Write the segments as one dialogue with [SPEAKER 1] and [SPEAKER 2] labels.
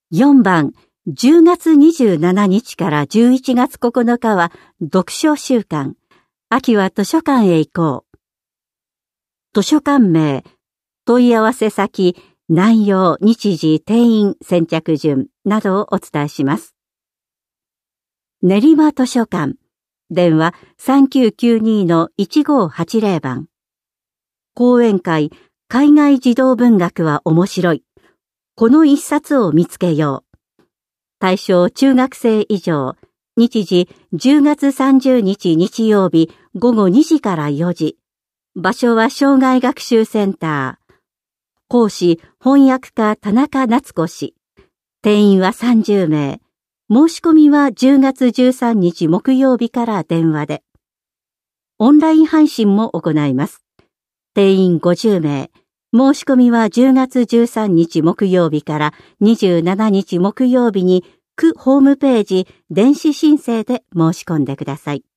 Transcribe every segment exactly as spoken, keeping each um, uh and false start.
[SPEAKER 1] よんばん、じゅうがつにじゅうしちにちからじゅういちがつここのかは読書週間。秋は図書館へ行こう。図書館名、問い合わせ先、内容、日時、定員、先着順などをお伝えします。練馬図書館。電話 さんきゅうきゅうに のいちごはちぜろ 番。講演会、海外児童文学は面白い。この一冊を見つけよう。対象中学生以上。日時じゅうがつさんじゅうにち日曜日ごごにじからよじ。場所は障害学習センター。講師翻訳家田中夏子氏。定員はさんじゅうめい。申し込みはじゅうがつじゅうさんにち木曜日から電話で。オンライン配信も行います。定員ごじゅうめい。申し込みはじゅうがつじゅうさんにち木曜日からにじゅうしちにち木曜日に区ホームページ電子申請で申し込んでください。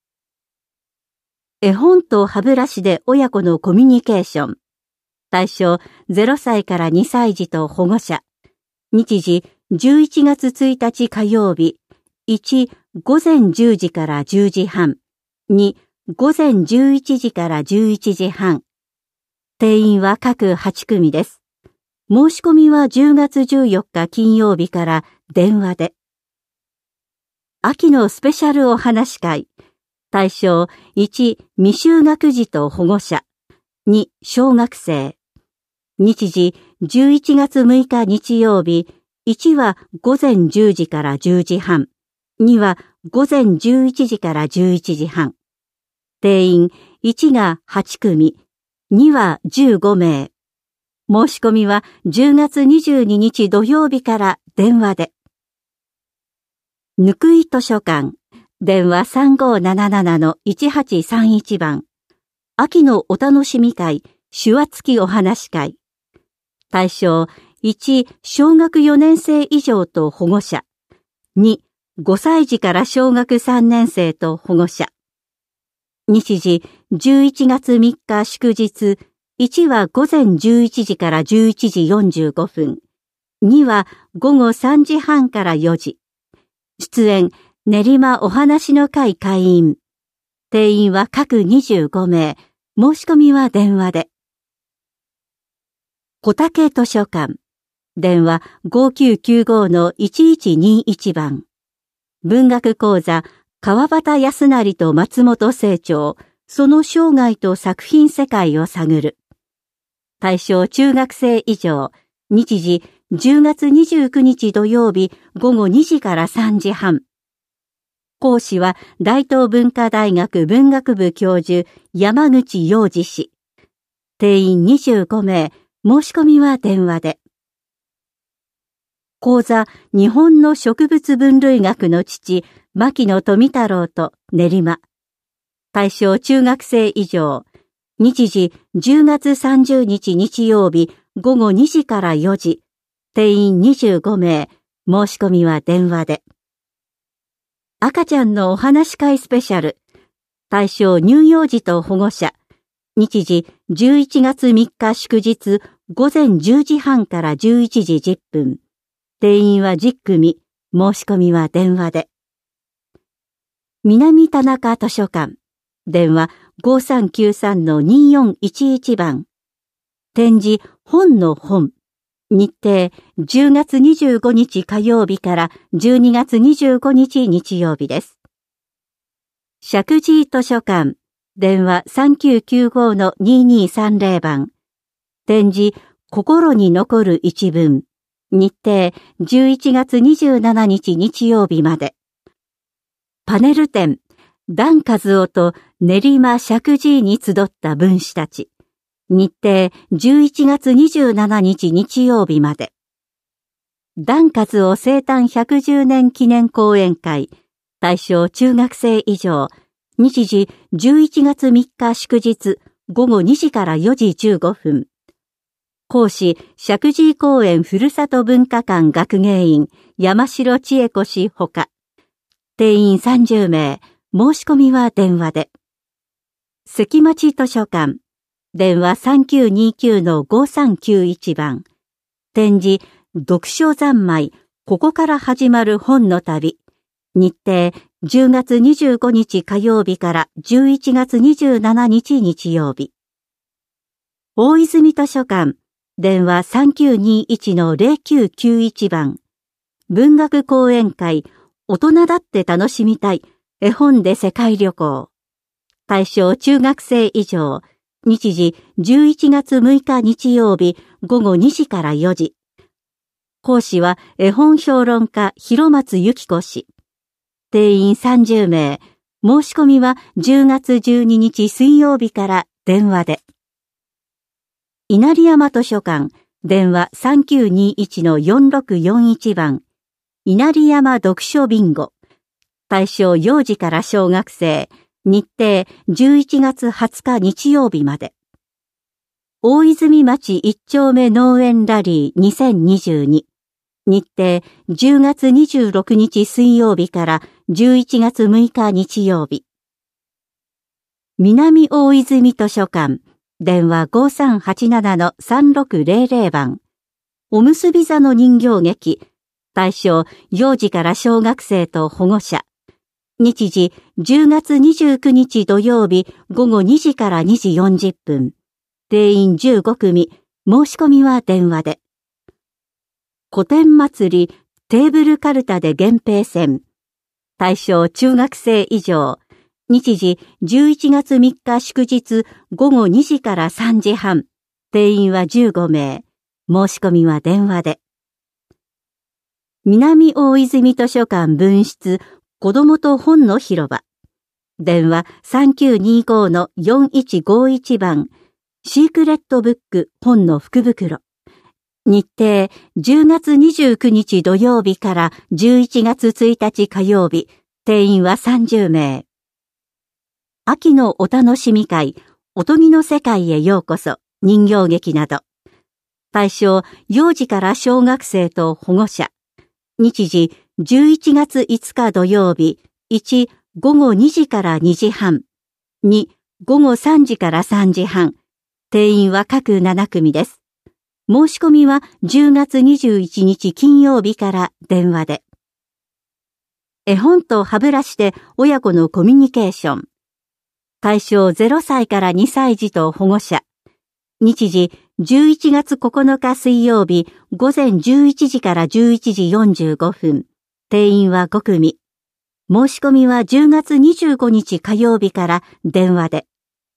[SPEAKER 1] 絵本と歯ブラシで親子のコミュニケーション。対象ゼロさいからにさい児と保護者。日時じゅういちがつついたち火曜日。いち、ごぜんじゅうじからじゅうじはん。に、ごぜんじゅういちじからじゅういちじはん。定員は各はちくみです。申し込みはじゅうがつじゅうよっか金曜日から電話で。秋のスペシャルお話会。対象いち、未就学児と保護者。に、小学生。日時じゅういちがつむいか日曜日。いちはごぜんじゅうじからじゅうじはん。にはごぜんじゅういちじからじゅういちじはん。定員いちがはちくみ。にはじゅうごめい。申し込みはじゅうがつにじゅうににち土曜日から電話で。ぬくい図書館。電話 さんごーなななな のいちはちさんいち 番。秋のお楽しみ会、手話付きお話会。対象いち、小学よねんせい以上と保護者。に、ごさい児から小学さんねんせいと保護者。日時じゅういちがつみっか祝日。いちはごぜんじゅういちじからじゅういちじよんじゅうごふん。にはごごさんじはんからよじ。出演、練馬お話の会会員。定員は各にじゅうごめい。申し込みは電話で。小竹図書館。電話 ごきゅうきゅうご のいちいちにいち 番。文学講座、川端康成と松本清張、その生涯と作品世界を探る。対象中学生以上。日時じゅうがつにじゅうくにち土曜日ごごにじからさんじはん。講師は大東文化大学文学部教授山口洋二氏。定員にじゅうごめい。申し込みは電話で。講座日本の植物分類学の父牧野富太郎と練馬。対象中学生以上。日時じゅうがつさんじゅうにち日曜日ごごにじからよじ。定員にじゅうごめい。申し込みは電話で。赤ちゃんのお話会スペシャル。対象乳幼児と保護者。日時じゅういちがつみっか祝日ごぜんじゅうじはんからじゅういちじじゅっぷん。定員はじゅっくみ。申し込みは電話で。南田中図書館。電話 ごさんきゅうさん のによんいちいち 番。展示本の本。日程じゅうがつにじゅうごにち火曜日からじゅうにがつにじゅうごにち日曜日です。石神井図書館。電話 さんきゅうきゅうご のににさんぜろ 番。展示心に残る一文。日程じゅういちがつにじゅうしちにち日曜日まで。パネル展、段和夫と練馬石神井に集った文士たち。日程じゅういちがつにじゅうしちにち日曜日まで。段和夫生誕ひゃくじゅうねん記念講演会。対象中学生以上。日時じゅういちがつみっか祝日ごごにじからよじじゅうごふん。講師、石神井公園ふるさと文化館学芸員、山城千恵子氏ほか。定員さんじゅうめい。申し込みは電話で。関町図書館。電話 さんきゅうにきゅう のごさんきゅういち 番。展示、 読書三昧、ここから始まる本の旅。日程、じゅうがつにじゅうごにち火曜日からじゅういちがつにじゅうしちにち日曜日。大泉図書館、電話 さんきゅうにいちのゼロきゅうきゅういち 番。文学講演会、大人だって楽しみたい、絵本で世界旅行。対象中学生以上。日時じゅういちがつむいか日曜日ごごにじからよじ。講師は絵本評論家広松由紀子氏。定員さんじゅうめい。申し込みはじゅうがつじゅうににち水曜日から電話で。稲荷山図書館、電話 さんきゅうにいちのよんろくよんいち 番。稲荷山読書ビンゴ。対象幼児から小学生。日程じゅういちがつはつか日曜日まで。大泉町一丁目農園ラリーにせんにじゅうに。日程じゅうがつにじゅうろくにち水曜日からじゅういちがつむいか日曜日。南大泉図書館、電話 ごさんはちななのさんろくぜろぜろ 番。おむすび座の人形劇。対象幼児から小学生と保護者。日時じゅうがつにじゅうくにち土曜日ごごにじからにじよんじゅっぷん。定員じゅうごくみ、申し込みは電話で。古典祭りテーブルカルタで源平戦。対象中学生以上。日時じゅういちがつみっか祝日ごごにじからさんじはん。定員はじゅうごめい。申し込みは電話で。南大泉図書館分室子供と本の広場。電話 さんきゅうにごのよんいちごいち 番。シークレットブック本の福袋。日程じゅうがつにじゅうくにち土曜日からじゅういちがつついたち火曜日。定員はさんじゅうめい。秋のお楽しみ会、おとぎの世界へようこそ、人形劇など。対象幼児から小学生と保護者。日時じゅういちがついつか土曜日、いち、ごごにじからにじはん、に、ごごさんじからさんじはん、定員は各ななくみです。申し込みはじゅうがつにじゅういちにち金曜日から電話で。絵本と歯ブラシで親子のコミュニケーション。対象ゼロさいからにさいじと保護者。日時じゅういちがつここのか水曜日ごぜんじゅういちじからじゅういちじよんじゅうごふん。定員はごくみ。申し込みはじゅうがつにじゅうごにち火曜日から電話で。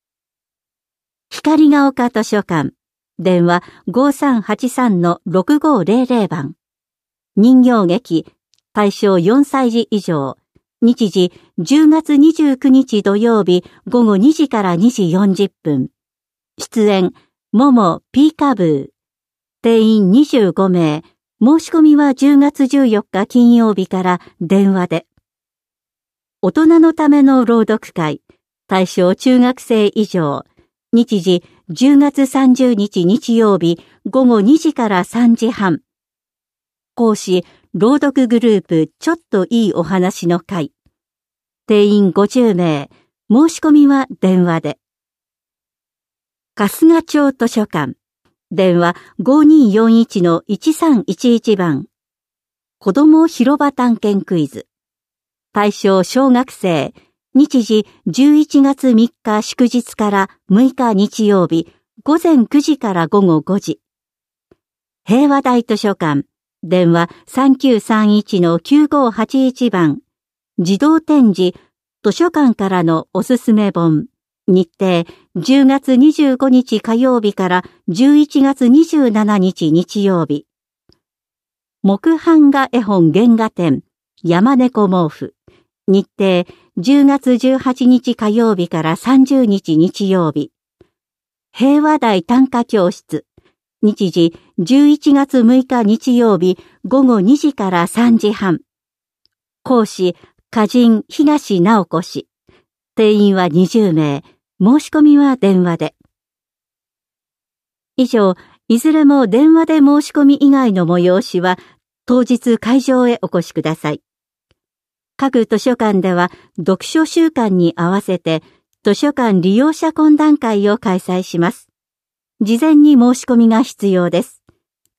[SPEAKER 1] 光が丘図書館。電話 ごさんはちさんのろくごぜろぜろ 番。人形劇。対象よんさいじ以上。日時じゅうがつにじゅうくにち土曜日ごごにじからにじよんじゅっぷん。出演、ももピーカブー。定員にじゅうごめい。申し込みはじゅうがつじゅうよっか金曜日から電話で。大人のための朗読会。対象中学生以上。日時じゅうがつさんじゅうにち日曜日ごごにじからさんじはん。講師、朗読グループちょっといいお話の会。定員ごじゅうめい。申し込みは電話で。春日町図書館。電話 ごによんいちのいちさんいちいち 番。子供広場探検クイズ。対象小学生。日時じゅういちがつみっか祝日からむいか日曜日ごぜんくじからごごごじ。平和台図書館。電話さんきゅうさんいちのきゅうごはちいち 番。児童展示図書館からのおすすめ本。日程じゅうがつにじゅうごにち火曜日からじゅういちがつにじゅうしちにち日曜日。木版画絵本原画展山猫毛布。日程じゅうがつじゅうはちにち火曜日からさんじゅうにち日曜日。平和台短歌教室。日時じゅういちがつむいか日曜日ごごにじからさんじはん。講師、歌人東直子氏。定員はにじゅうめい。申し込みは電話で。以上、いずれも電話で申し込み以外の催しは当日会場へお越しください。各図書館では読書週間に合わせて図書館利用者懇談会を開催します。事前に申し込みが必要です。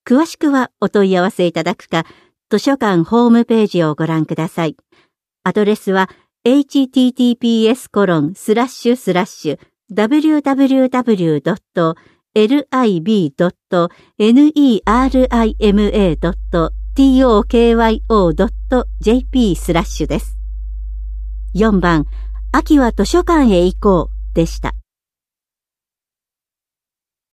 [SPEAKER 1] 詳しくはお問い合わせいただくか、図書館ホームページをご覧ください。アドレスは エイチティーティーピーエスコロンスラッシュスラッシュダブリューダブリューダブリュードットエルアイビードットネライマドットトクドットジェーピー スラッシュです。よんばん、秋は図書館へ行こうでした。